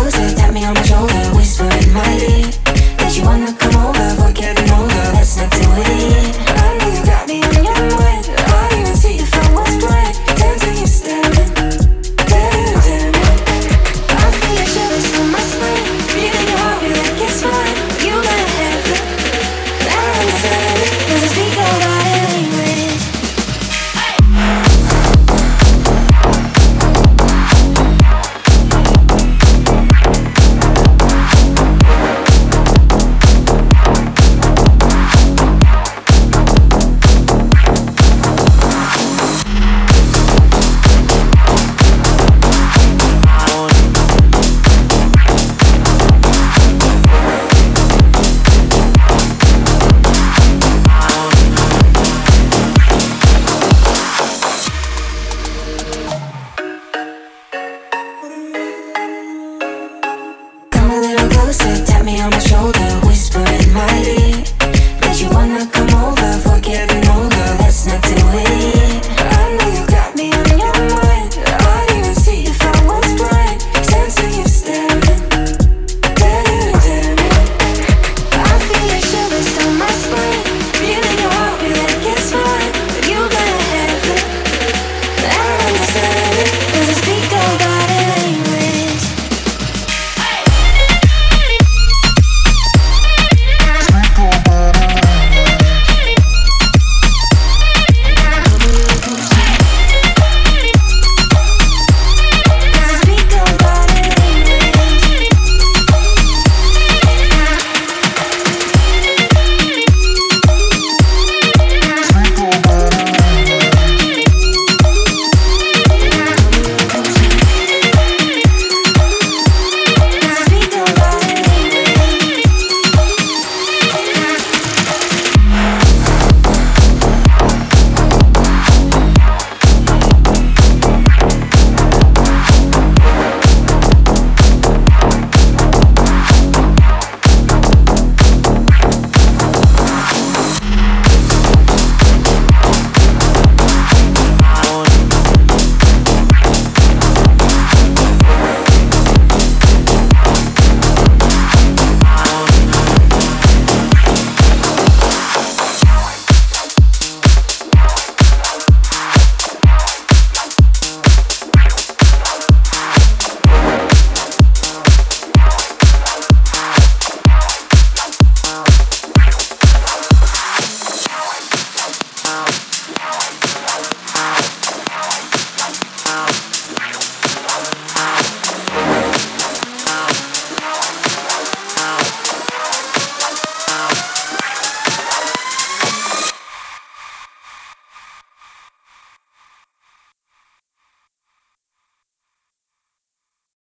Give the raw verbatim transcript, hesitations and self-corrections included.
closer, tap me on my shoulder, whisper in my ear that you wanna come over, forget me over, let's not do it. I know you got me on your mind, I don't even see if I was blind. Dancing, you staring, daring, daring. I feel your shivers on my spine, feeling your heart, you like it's mine. You gotta have it, I don't understand it, 'cause I speak your body language. Tap me on my shoulder, whisper in my ear